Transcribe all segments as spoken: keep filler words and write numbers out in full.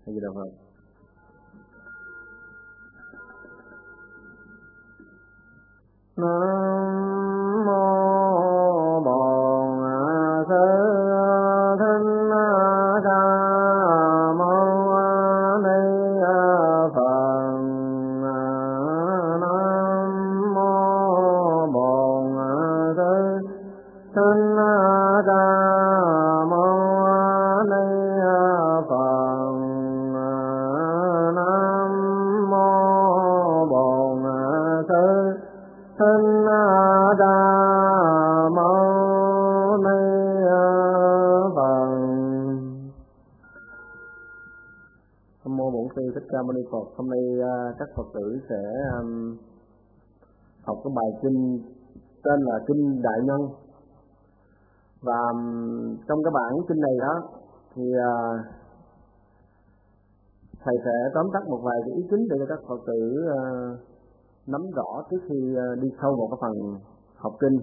hay gì đâu Phật. Nam mô Bổn Sư Thích Ca Mâu Ni Phật. Nam mô Bổn Sư Thích Ca Mâu Ni Phật. Nam mô Bổn Sư Thích Ca Mâu Ni Phật. Nam mô Bổn Sư Thích Ca Mâu Ni Phật. Hôm nay uh, các Phật tử sẽ um, học cái bài kinh tên là Kinh Đại Nhân. Và um, trong cái bản kinh này đó thì uh, thầy sẽ tóm tắt một vài cái ý chính để cho các Phật tử uh, nắm rõ trước khi uh, đi sâu vào cái phần học kinh.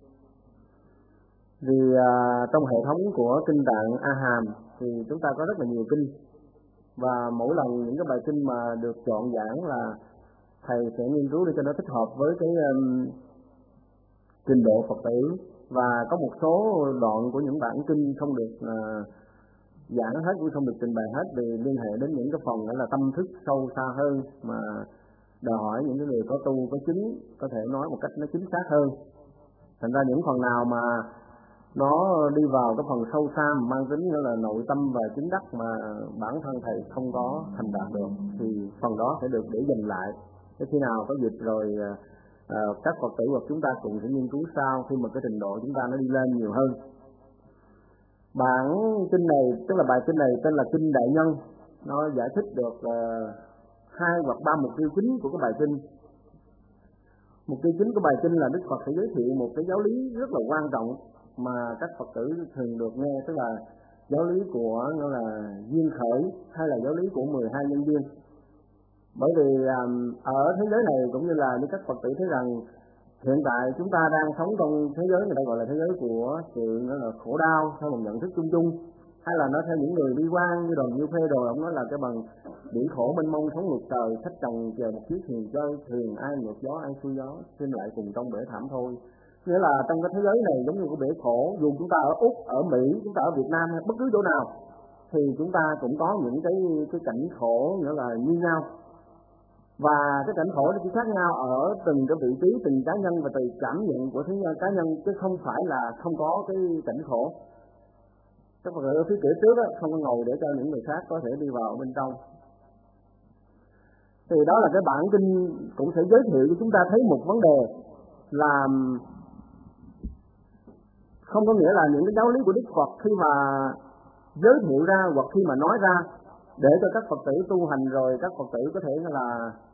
Vì uh, trong hệ thống của kinh Tạng A Hàm thì chúng ta có rất là nhiều kinh, và mỗi lần những cái bài kinh mà được chọn giảng là thầy sẽ nghiên cứu để cho nó thích hợp với cái um, trình độ Phật tử. Và có một số đoạn của những bản kinh không được uh, giảng hết, cũng không được trình bày hết, vì liên hệ đến những cái phần đó là tâm thức sâu xa hơn, mà đòi hỏi những cái người có tu có chứng có thể nói một cách nó chính xác hơn. Thành ra những phần nào mà nó đi vào cái phần sâu xa mà mang tính là nội tâm và chứng đắc mà bản thân thầy không có thành đạt được thì phần đó sẽ được để dành lại để khi nào có dịp rồi uh, các Phật tử hoặc chúng ta cùng sẽ nghiên cứu sau khi mà cái trình độ chúng ta nó đi lên nhiều hơn. Bản kinh này, tức là bài kinh này tên là Kinh Đại Nhân, nó giải thích được uh, hai hoặc ba mục tiêu chính của cái bài kinh. Mục tiêu chính của bài kinh là Đức Phật sẽ giới thiệu một cái giáo lý rất là quan trọng mà các Phật tử thường được nghe, tức là giáo lý của nó là duyên khởi hay là giáo lý của mười hai nhân duyên. Bởi vì um, ở thế giới này cũng như là như các Phật tử thấy rằng hiện tại chúng ta đang sống trong thế giới người ta gọi là thế giới của sự nó là khổ đau theo một nhận thức chung chung, hay là nó theo những người đi quan như Đoàn Diêu Phê đồ, ông nói là cái bằng biển khổ mênh mông sống ngược trời, khách chồng chờ một chiếc thuyền chơi, thuyền ai ngược gió ai xuôi gió, xin lại cùng trong bể thảm thôi. Nghĩa là trong cái thế giới này giống như cái bể khổ, dù chúng ta ở Úc, ở Mỹ, chúng ta ở Việt Nam hay bất cứ chỗ nào thì chúng ta cũng có những cái cái cảnh khổ nghĩa là như nhau. Và cái cảnh khổ nó chỉ khác nhau ở từng cái vị trí, từng cá nhân và từng cảm nhận của thế nhân cá nhân, chứ không phải là không có cái cảnh khổ. Các Phật tử ở phía cửa trước đó, không có ngồi để cho những người khác có thể đi vào bên trong. Thì đó là cái bản kinh cũng sẽ giới thiệu cho chúng ta thấy một vấn đề là không có nghĩa là những cái giáo lý của Đức Phật khi mà giới thiệu ra hoặc khi mà nói ra để cho các Phật tử tu hành rồi các Phật tử có thể là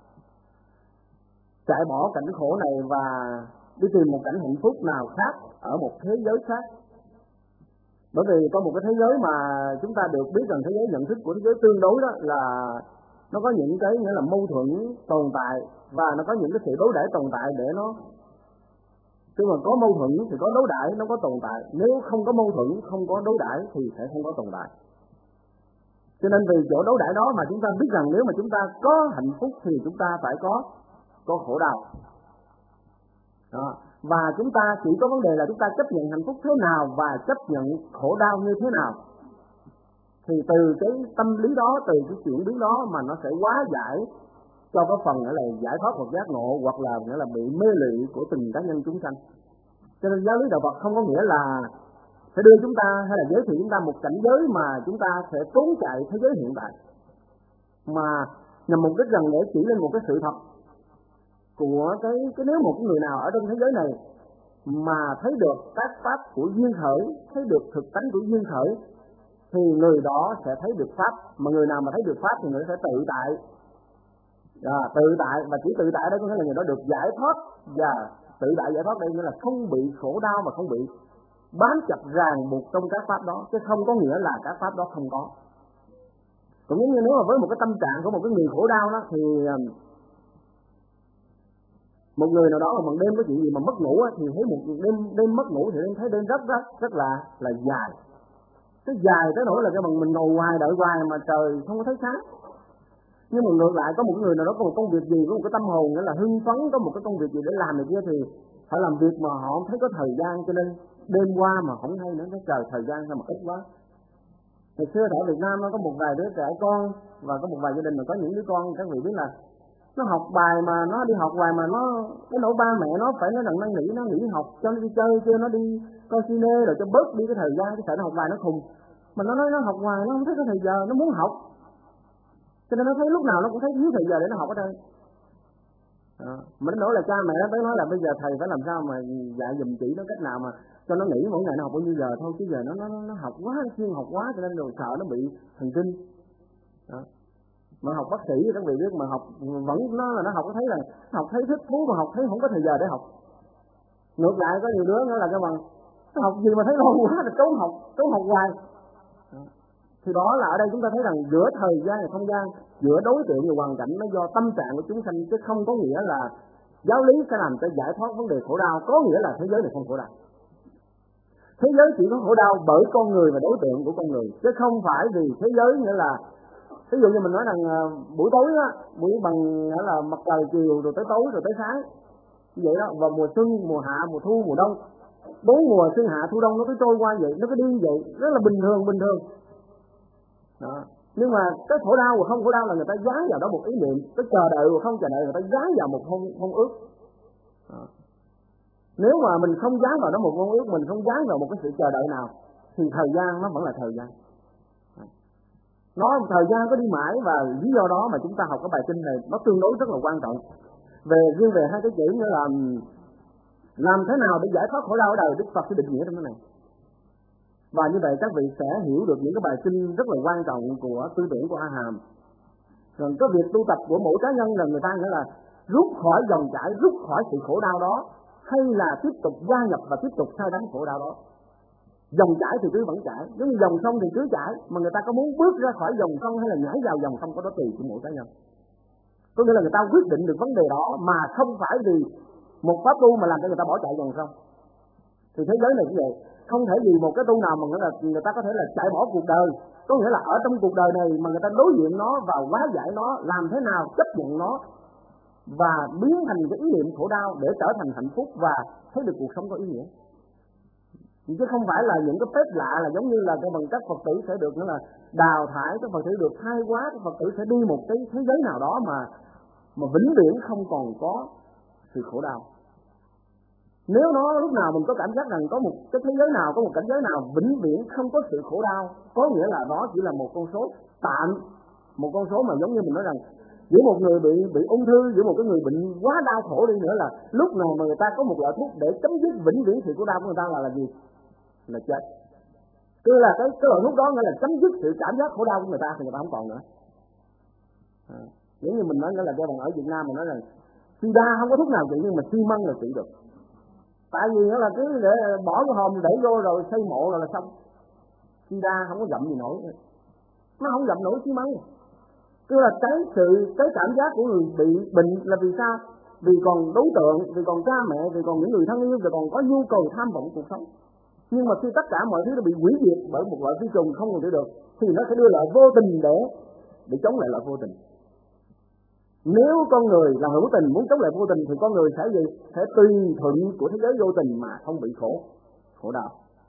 chạy bỏ cảnh khổ này và đi tìm một cảnh hạnh phúc nào khác ở một thế giới khác. Bởi vì có một cái thế giới mà chúng ta được biết rằng thế giới nhận thức của thế giới tương đối đó là nó có những cái nghĩa là mâu thuẫn tồn tại, và nó có những cái sự đối đãi tồn tại để nó, tức là có mâu thuẫn thì có đối đãi nó có tồn tại, nếu không có mâu thuẫn không có đối đãi thì sẽ không có tồn tại. Cho nên vì chỗ đối đãi đó mà chúng ta biết rằng nếu mà chúng ta có hạnh phúc thì chúng ta phải có có khổ đau. Đó. Và chúng ta chỉ có vấn đề là chúng ta chấp nhận hạnh phúc thế nào và chấp nhận khổ đau như thế nào. Thì từ cái tâm lý đó, từ cái chuyển biến đó mà nó sẽ hóa giải cho cái phần nghĩa là giải thoát hoặc giác ngộ, hoặc là nghĩa là bị mê lụy của từng cá nhân chúng sanh. Cho nên giáo lý đạo Phật không có nghĩa là sẽ đưa chúng ta hay là giới thiệu chúng ta một cảnh giới mà chúng ta sẽ trốn chạy thế giới hiện tại, mà nhằm mục đích rằng để chỉ lên một cái sự thật của cái, cái nếu một người nào ở trong thế giới này mà thấy được các pháp của duyên khởi, thấy được thực tánh của duyên khởi thì người đó sẽ thấy được pháp. Mà người nào mà thấy được pháp thì người sẽ tự tại, à, tự tại và chỉ tự tại đó có nghĩa là người đó được giải thoát. Và tự tại giải thoát đây nghĩa là không bị khổ đau và không bị bám chặt ràng buộc trong các pháp đó, chứ không có nghĩa là các pháp đó không có. Cũng giống như nếu mà với một cái tâm trạng của một cái người khổ đau đó thì một người nào đó mà một đêm có chuyện gì mà mất ngủ á, thì thấy một đêm đêm mất ngủ thì em thấy đêm rất rất rất là là dài. Cái dài tới nỗi là cái bằng mình ngồi hoài đợi hoài mà trời không có thấy sáng. Nhưng mà ngược lại có một người nào đó có một công việc gì, có một cái tâm hồn nghĩa là hưng phấn, có một cái công việc gì để làm này kia thì phải làm việc mà họ không thấy có thời gian, cho nên đêm qua mà không hay nữa, cái trời thời gian sao mà ít quá. Ngày xưa ở Việt Nam nó có một vài đứa trẻ con và có một vài gia đình mà có những đứa con các vị biết là nó học bài mà nó đi học hoài mà nó cái nỗi ba mẹ nó phải nói rằng nó nghỉ nó nghỉ học cho nó đi chơi chưa nó đi coi cine rồi cho bớt đi cái thời gian, cái sợ nó học bài nó khùng. Mà nó nói nó học hoài nó không thấy có thời giờ, nó muốn học cho nên nó thấy lúc nào nó cũng thấy thiếu thời giờ để nó học ở đây. À, mà nó nói là cha mẹ nó tới nói là bây giờ thầy phải làm sao mà dạy giùm chỉ nó cách nào mà cho nó nghỉ mỗi ngày nó học bao nhiêu giờ thôi, chứ giờ nó nó nó học quá, chuyên học quá cho nên rồi sợ nó bị thần kinh. Đó. Mà học bác sĩ các vị biết mà học vẫn nó là nó học thấy là học thấy thích thú mà học thấy không có thời giờ để học. Ngược lại có nhiều đứa nữa là cái bằng nó học gì mà thấy lâu quá là trốn học, trốn học hoài. Đó. Thì đó là ở đây chúng ta thấy rằng giữa thời gian và không gian, giữa đối tượng và hoàn cảnh nó do tâm trạng của chúng sanh, chứ không có nghĩa là giáo lý sẽ làm cho giải thoát vấn đề khổ đau, có nghĩa là thế giới này không khổ đau. Thế giới chỉ có khổ đau bởi con người và đối tượng của con người, chứ không phải vì thế giới nghĩa là ví dụ như mình nói rằng buổi tối á, buổi bằng nghĩa là mặt trời chiều rồi tới tối rồi tới sáng như vậy đó, và mùa xuân, mùa hạ, mùa thu, mùa đông, bốn mùa xuân hạ thu đông nó cứ trôi qua vậy, nó cứ đi vậy, rất là bình thường bình thường. Đó. Nhưng mà cái khổ đau và không khổ đau là người ta dán vào đó một ý niệm, cái chờ đợi và không chờ đợi người ta dán vào một hôn, hôn ước. Đó. Nếu mà mình không dán vào đó một hôn ước, mình không dán vào một cái sự chờ đợi nào thì thời gian nó vẫn là thời gian. Đó. Nó thời gian có đi mãi, và lý do đó mà chúng ta học cái bài kinh này nó tương đối rất là quan trọng. Về riêng về hai cái chữ nữa là làm thế nào để giải thoát khổ đau ở đời, Đức Phật sẽ định nghĩa trong cái này. Và như vậy các vị sẽ hiểu được những cái bài kinh rất là quan trọng của tư tưởng của A Hàm. Rồi cái việc tu tập của mỗi cá nhân là người ta nghĩa là rút khỏi dòng chảy, rút khỏi sự khổ đau đó, hay là tiếp tục gia nhập và tiếp tục sai đánh khổ đau đó. Dòng chảy thì cứ vẫn chảy, giống như dòng sông thì cứ chảy, mà người ta có muốn bước ra khỏi dòng sông hay là nhảy vào dòng sông, có đó tùy của mỗi cá nhân. Có nghĩa là người ta quyết định được vấn đề đó mà không phải vì một pháp tu mà làm cho người ta bỏ chạy dòng sông. Thì thế giới này cũng vậy, không thể vì một cái tu nào mà nghĩa là người ta có thể là chạy bỏ cuộc đời, có nghĩa là ở trong cuộc đời này mà người ta đối diện nó và hóa giải nó, làm thế nào chấp nhận nó và biến thành cái ý niệm khổ đau để trở thành hạnh phúc và thấy được cuộc sống có ý nghĩa. Chứ không phải là những cái phép lạ là giống như là cái bằng các Phật tử sẽ được nữa là đào thải, các Phật tử được thay hóa, các Phật tử sẽ đi một cái thế giới nào đó mà mà vĩnh viễn không còn có sự khổ đau. Nếu nó lúc nào mình có cảm giác rằng có một cái thế giới nào, có một cảnh giới nào vĩnh viễn không có sự khổ đau, có nghĩa là đó chỉ là một con số tạm, một con số mà giống như mình nói rằng giữa một người bị bị ung thư, giữa một cái người bệnh quá đau khổ đi nữa là lúc nào mà người ta có một loại thuốc để chấm dứt vĩnh viễn sự khổ đau của người ta là là gì? Là chết. Cứ là cái cái loại thuốc đó nghĩa là chấm dứt sự cảm giác khổ đau của người ta thì người ta không còn nữa. À, giống như mình nói nghĩa là cho bằng ở Việt Nam mình nói rằng sida không có thuốc nào trị nhưng mà xi măng là trị được. Tại vì nó là cứ để bỏ cái hòm để vô rồi xây mộ rồi là xong. Sida không có dậm gì nổi, nó không dậm nổi xi măng. Cứ là cái sự cái cảm giác của người bị bệnh là vì sao? Vì còn đối tượng, vì còn cha mẹ, vì còn những người thân yêu, vì còn có nhu cầu tham vọng cuộc sống. Nhưng mà khi tất cả mọi thứ nó bị hủy diệt bởi một loại vi trùng không còn chữa được thì nó sẽ đưa lại vô tình để để chống lại loại vô tình. Nếu con người là hữu tình muốn chống lại vô tình thì con người sẽ gì? Sẽ tùy thuận của thế giới vô tình mà không bị khổ khổ đau.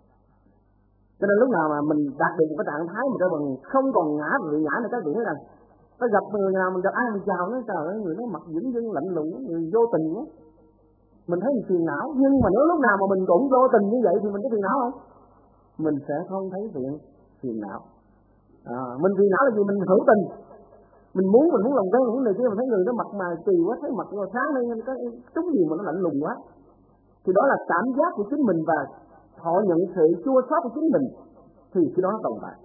Cho nên lúc nào mà mình đạt được một cái trạng thái mà cái bằng không còn ngã vì ngã này, các vị nói rằng ta gặp người nào mình gặp ai mình chào nó, trời ơi người nó mặt dững dưng lạnh lùng, người vô tình quá, mình thấy mình phiền não. Nhưng mà nếu lúc nào mà mình cũng vô tình như vậy thì mình có phiền não không? Mình sẽ không thấy phiền phiền não. À, mình phiền não là gì? Mình hữu tình, mình muốn mình muốn lòng quen những người kia, mình thấy người nó mặt mà kỳ quá, thấy mặt nó sáng lên cái chút gì mà nó lạnh lùng quá, thì đó là cảm giác của chính mình và họ nhận sự chua xót của chính mình thì cái đó nó tồn tại.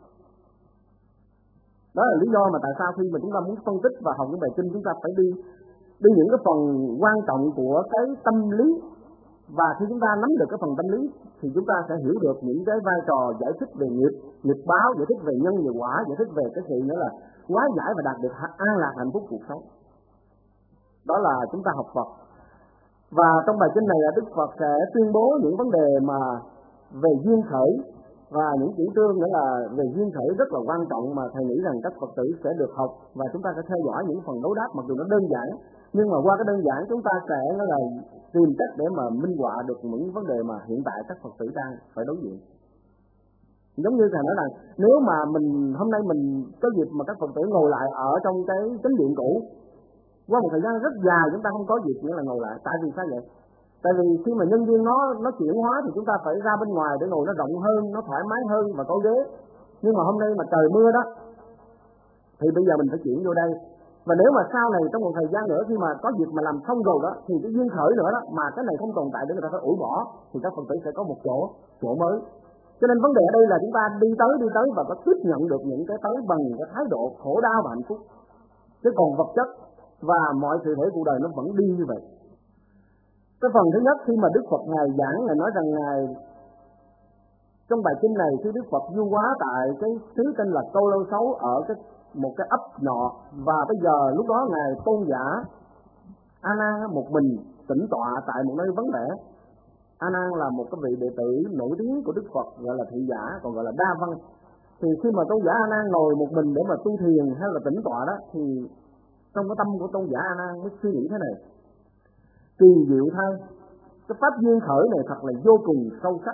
Đó là lý do mà tại sao khi mà chúng ta muốn phân tích và học cái bài kinh chúng ta phải đi đi những cái phần quan trọng của cái tâm lý, và khi chúng ta nắm được cái phần tâm lý thì chúng ta sẽ hiểu được những cái vai trò giải thích về nghiệp, nghiệp báo, giải thích về nhân về quả, giải thích về cái sự nữa là hóa giải và đạt được an lạc hạnh phúc cuộc sống. Đó là chúng ta học Phật. Và trong bài kinh này là Đức Phật sẽ tuyên bố những vấn đề mà về duyên khởi, Và những chủ trương nữa là về duyên khởi rất là quan trọng mà thầy nghĩ rằng các Phật tử sẽ được học, và chúng ta sẽ theo dõi những phần đấu đáp mặc dù nó đơn giản, nhưng mà qua cái đơn giản chúng ta sẽ nó là tìm cách để mà minh họa được những vấn đề mà hiện tại các Phật tử đang phải đối diện. Giống như thầy nói là nếu mà mình hôm nay mình có dịp mà các Phật tử ngồi lại ở trong cái chánh điện cũ qua một thời gian rất dài, chúng ta không có dịp nữa là ngồi lại. Tại vì sao vậy? Tại vì khi mà nhân viên nó nó chuyển hóa thì chúng ta phải ra bên ngoài để ngồi nó rộng hơn, nó thoải mái hơn và có ghế. Nhưng mà hôm nay mà trời mưa đó thì bây giờ mình phải chuyển vô đây. Và nếu mà sau này trong một thời gian nữa khi mà có dịp mà làm xong rồi đó thì cái duyên khởi nữa đó mà cái này không tồn tại để người ta phải ủi bỏ thì các Phật tử sẽ có một chỗ chỗ mới. Cho nên vấn đề ở đây là chúng ta đi tới đi tới và có tiếp nhận được những cái tới bằng cái thái độ khổ đau và hạnh phúc. Chứ còn vật chất và mọi sự thể cuộc đời nó vẫn đi như vậy. Cái phần thứ nhất khi mà Đức Phật Ngài giảng, Ngài nói rằng Ngài trong bài kinh này khi Đức Phật du hóa tại cái xứ tên là Câu Lâu Xấu ở cái một cái ấp nhỏ, và bây giờ lúc đó Ngài tôn giả A Nan một mình tĩnh tọa tại một nơi vắng vẻ. A Nan là một cái vị đệ tử nổi tiếng của Đức Phật gọi là thị giả, còn gọi là đa văn. Thì khi mà tôn giả A Nan ngồi một mình để mà tu thiền hay là tĩnh tọa đó thì trong cái tâm của tôn giả A Nan mới suy nghĩ thế này: kỳ diệu thay, cái pháp duyên khởi này thật là vô cùng sâu sắc,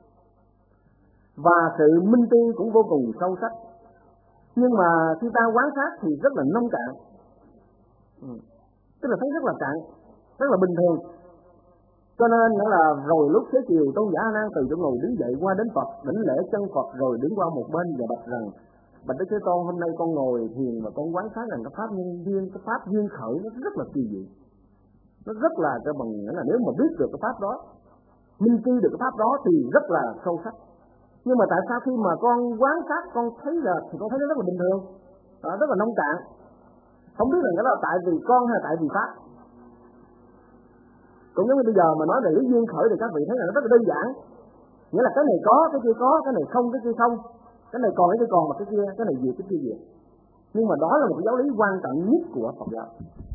và sự minh tri cũng vô cùng sâu sắc. Nhưng mà khi ta quán sát thì rất là nông cạn, ừ. tức là thấy rất là cạn, rất là bình thường. Cho nên nữa là rồi lúc xế chiều tôn giả A Nan từ chỗ ngồi đứng dậy qua đến Phật, đảnh lễ chân Phật rồi đứng qua một bên và bạch rằng: bạch Đức Thế Tôn, hôm nay con ngồi thiền và con quán sát rằng cái pháp nhân duyên, cái pháp duyên khởi nó rất là kỳ diệu, nó rất là cái bằng nghĩa là nếu mà biết được cái pháp đó, minh tri được cái pháp đó thì rất là sâu sắc. Nhưng mà tại sao khi mà con quán sát con thấy là thì con thấy nó rất là bình thường, đó, rất là nông cạn, không biết là nó là tại vì con hay là tại vì pháp. Cũng giống như bây giờ mà nói về lý duyên khởi thì các vị thấy là nó rất là đơn giản, nghĩa là cái này có, cái kia có, cái này không, cái kia không, cái này còn, cái kia còn, mà cái kia cái này diệt, cái kia diệt. Nhưng mà đó là một giáo lý quan trọng nhất của Phật giáo.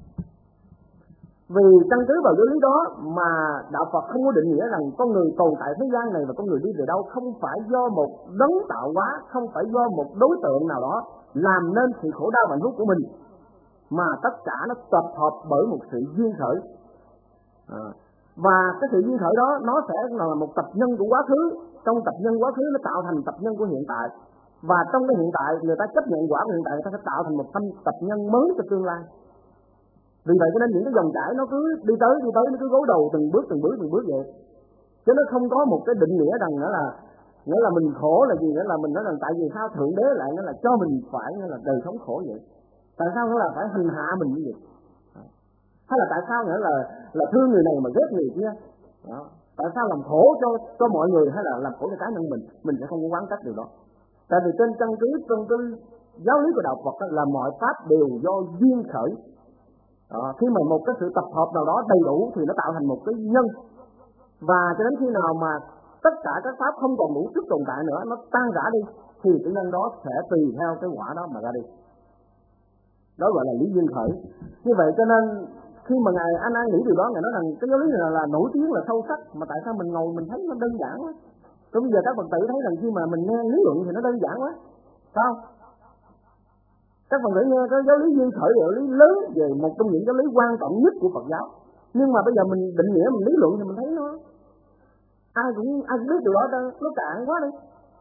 Vì căn cứ vào giáo lý đó mà đạo Phật không có định nghĩa rằng con người tồn tại thế gian này và con người đi về đâu không phải do một đấng tạo hóa, không phải do một đối tượng nào đó làm nên sự khổ đau và hạnh phúc của mình, mà tất cả nó tập hợp bởi một sự duyên khởi. À, và cái sự duyên khởi đó nó sẽ là một tập nhân của quá khứ, trong tập nhân quá khứ nó tạo thành tập nhân của hiện tại, và trong cái hiện tại người ta chấp nhận quả của hiện tại, người ta sẽ tạo thành một thanh tập nhân mới cho tương lai. Vì vậy cho nên những cái dòng chảy nó cứ đi tới đi tới nó cứ gối đầu từng bước từng bước từng bước vậy, chứ nó không có một cái định nghĩa rằng nữa là nghĩa là mình khổ là gì, nữa là mình nói rằng tại vì sao thượng đế lại nó là cho mình phải nghĩa là đời sống khổ vậy, tại sao nó là phải hành hạ mình như vậy, hay là tại sao nghĩa là là thương người này mà ghét người kia, đó. Tại sao làm khổ cho cho mọi người hay là làm khổ cho cá nhân mình, mình sẽ không có quán trách điều đó. Tại vì trên căn cứ trong cái giáo lý của đạo Phật là mọi pháp đều do duyên khởi. Đó, khi mà một cái sự tập hợp nào đó đầy đủ thì nó tạo thành một cái nhân, và cho đến khi nào mà tất cả các pháp không còn đủ sức tồn tại nữa, nó tan rã đi thì cái nhân đó sẽ tùy theo cái quả đó mà ra đi. Đó gọi là lý duyên khởi. Như vậy cho nên khi mà ngài A Nan nghĩ điều đó, ngài nói rằng cái giáo lý này là, là nổi tiếng là sâu sắc, mà tại sao mình ngồi mình thấy nó đơn giản quá. Rồi bây giờ các Phật tử thấy rằng khi mà mình nghe lý luận thì nó đơn giản quá, sao? Các Phật tử nghe cái giáo lý duyên khởi là giáo lý lớn về một trong những giáo lý quan trọng nhất của Phật giáo. Nhưng mà bây giờ mình định nghĩa, mình lý luận thì mình thấy nó ai cũng ai cũng biết điều đó, nó cạn quá đi.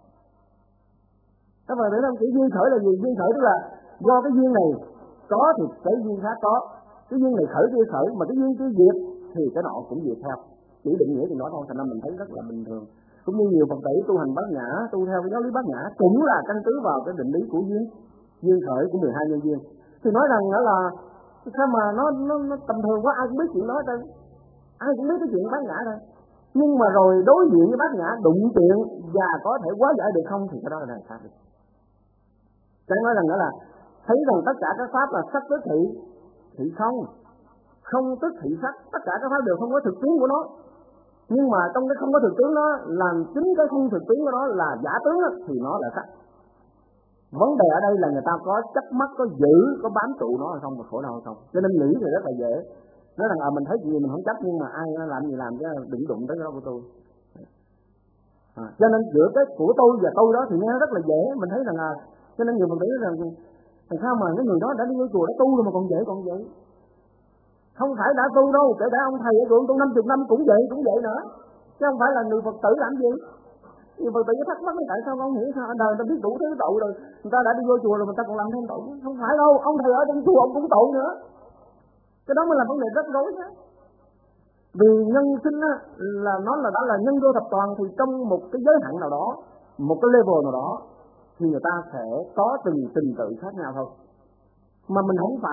Các Phật tử thấy chữ duyên khởi là gì? Duyên khởi tức là do cái duyên này có thì cái duyên khác có, cái duyên này khởi kia khởi, mà cái duyên kia diệt thì cái nọ cũng diệt theo. Chỉ định nghĩa thì nói thôi, thành ra mình thấy rất là bình thường. Cũng như nhiều Phật tử tu hành bát nhã, tu theo cái giáo lý bát nhã cũng là căn cứ vào cái định lý của duyên duyên khởi của mười hai nhân duyên. Thì nói rằng đó là sao mà nó nó nó tầm thường quá, ai cũng biết chuyện đó thôi, ai cũng biết cái chuyện bát nhã thôi. Nhưng mà rồi đối diện với bát nhã đụng chuyện và có thể hóa giải được không thì cái đó là này khác đi. Chẳng nói rằng đó là thấy rằng tất cả các pháp là sắc tức thị, thị không, không tức thị sắc, tất cả các pháp đều không có thực tướng của nó. Nhưng mà trong cái không có thực tướng đó, làm chính cái không thực tướng của nó là giả tướng đó, thì nó là sắc. Vấn đề ở đây là người ta có chấp mắc, có giữ, có bám trụ nó hay không, mà khổ nào hay không. Cho nên nghĩ thì rất là dễ. Nói rằng à, mình thấy gì mình không chấp, nhưng mà ai làm gì làm chứ đừng đụng tới cái đó của tôi. À, À, cho nên giữa cái của tôi và tôi đó thì nghe rất là dễ, mình thấy rằng là cho nên nhiều mình nghĩ rằng làm sao mà cái người đó đã đi vô chùa đã tu rồi mà còn dễ còn vậy. Không phải đã tu đâu, kể cả ông thầy ở chùa tu năm chục năm cũng vậy cũng vậy nữa, chứ không phải là người Phật tử làm gì. Người Phật tử thắc mắc tại sao không hiểu sao ở đời ta biết đủ thứ tội rồi, người ta đã đi vô chùa rồi người ta còn làm thêm tội. Không phải đâu, ông thầy ở trong chùa ông cũng tội nữa. Cái đó mới là vấn đề rất rối đó. Vì nhân sinh á, là nó là đã là nhân vô thập toàn, thì trong một cái giới hạn nào đó, một cái level nào đó thì người ta sẽ có từng trình tự khác nhau thôi. Mà mình không phải